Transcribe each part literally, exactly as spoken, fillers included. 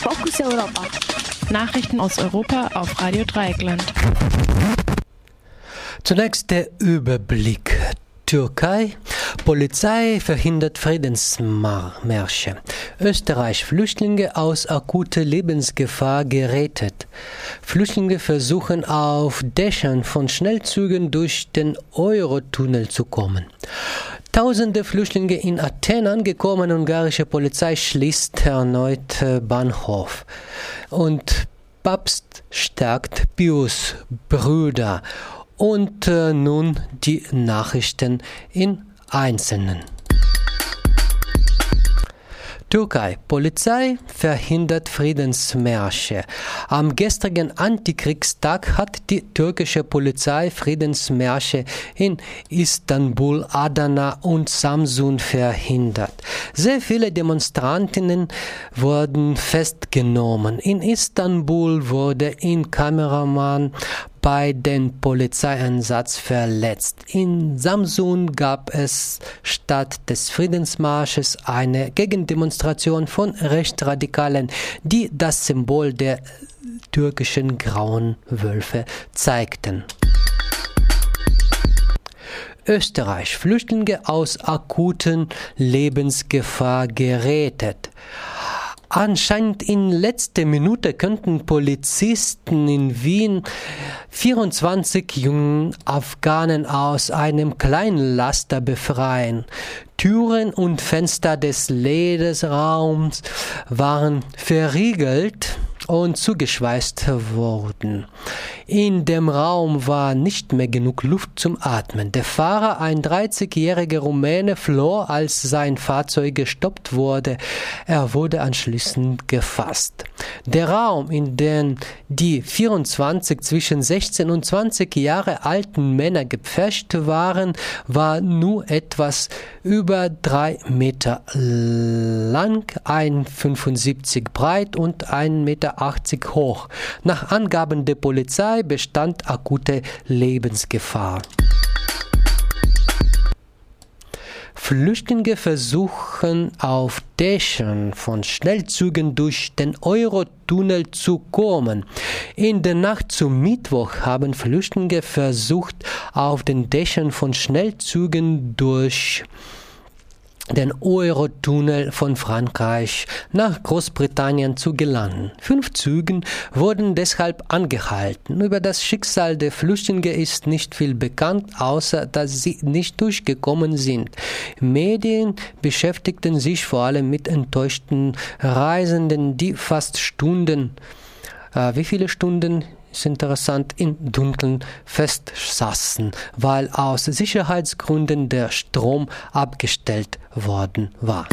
Fokus Europa. Nachrichten aus Europa auf Radio Dreieckland. Zunächst der Überblick. Türkei. Polizei verhindert Friedensmärsche. Österreich. Flüchtlinge aus akuter Lebensgefahr gerettet. Flüchtlinge versuchen auf Dächern von Schnellzügen durch den Eurotunnel zu kommen. Tausende Flüchtlinge in Athen angekommen. Ungarische Polizei schließt erneut Bahnhof. Und Papst stärkt Pius-Brüder. Und äh, nun die Nachrichten in Einzelnen. Türkei. Polizei verhindert Friedensmärsche. Am gestrigen Antikriegstag hat die türkische Polizei Friedensmärsche in Istanbul, Adana und Samsun verhindert. Sehr viele Demonstrantinnen wurden festgenommen. In Istanbul wurde ein Kameramann bei dem Polizeieinsatz verletzt. In Samsun gab es statt des Friedensmarsches eine Gegendemonstration von Rechtsradikalen, die das Symbol der türkischen Grauen Wölfe zeigten. Österreich. Flüchtlinge aus akuten Lebensgefahr gerettet. Anscheinend in letzter Minute könnten Polizisten in Wien vierundzwanzig jungen Afghanen aus einem kleinen Laster befreien. Türen und Fenster des Ledesraums waren verriegelt und zugeschweißt worden. In dem Raum war nicht mehr genug Luft zum Atmen. Der Fahrer, ein dreißigjähriger Rumäne, floh, als sein Fahrzeug gestoppt wurde. Er wurde anschließend gefasst. Der Raum, in dem die vierundzwanzig zwischen sechzehn und zwanzig Jahre alten Männer gepfercht waren, war nur etwas über drei Meter lang, ein Meter fünfundsiebzig breit und ein Meter achtzig hoch. Nach Angaben der Polizei bestand akute Lebensgefahr. Flüchtlinge versuchen auf Dächern von Schnellzügen durch den Eurotunnel zu kommen. In der Nacht zum Mittwoch haben Flüchtlinge versucht, auf den Dächern von Schnellzügen durch den Eurotunnel von Frankreich nach Großbritannien zu gelangen. Fünf Züge wurden deshalb angehalten. Über das Schicksal der Flüchtlinge ist nicht viel bekannt, außer dass sie nicht durchgekommen sind. Medien beschäftigten sich vor allem mit enttäuschten Reisenden, die fast Stunden, äh, wie viele Stunden? Ist interessant, im Dunkeln festsaßen, weil aus Sicherheitsgründen der Strom abgestellt worden war.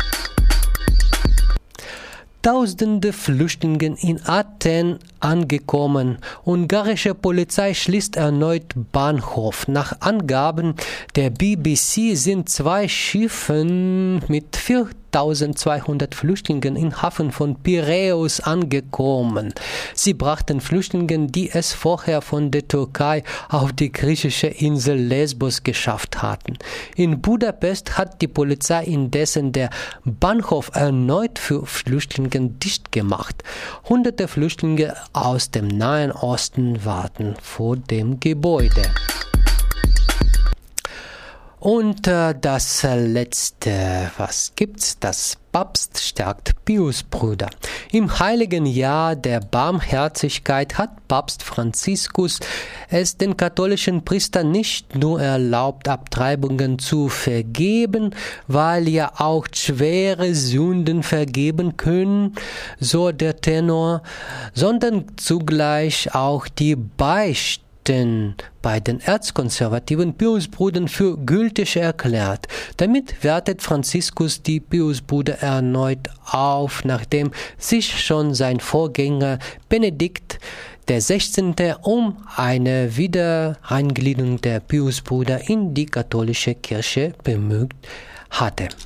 Tausende Flüchtlinge in Athen angekommen. Ungarische Polizei schließt erneut Bahnhof. Nach Angaben der B B C sind zwei Schiffe mit viertausendzweihundert Flüchtlingen im Hafen von Piräus angekommen. Sie brachten Flüchtlinge, die es vorher von der Türkei auf die griechische Insel Lesbos geschafft hatten. In Budapest hat die Polizei indessen der Bahnhof erneut für Flüchtlinge dicht gemacht. Hunderte Flüchtlinge aus dem Nahen Osten warten vor dem Gebäude. Und äh, das letzte, was gibt's? Das Papst stärkt Pius-Brüder. Im heiligen Jahr der Barmherzigkeit hat Papst Franziskus es den katholischen Priestern nicht nur erlaubt, Abtreibungen zu vergeben, weil ja auch schwere Sünden vergeben können, so der Tenor, sondern zugleich auch die Beichte bei den erzkonservativen Pius-Brüdern für gültig erklärt. Damit wertet Franziskus die Pius-Brüder erneut auf, nachdem sich schon sein Vorgänger Benedikt der Sechzehnte um eine Wiedereingliederung der Pius-Brüder in die katholische Kirche bemüht hatte.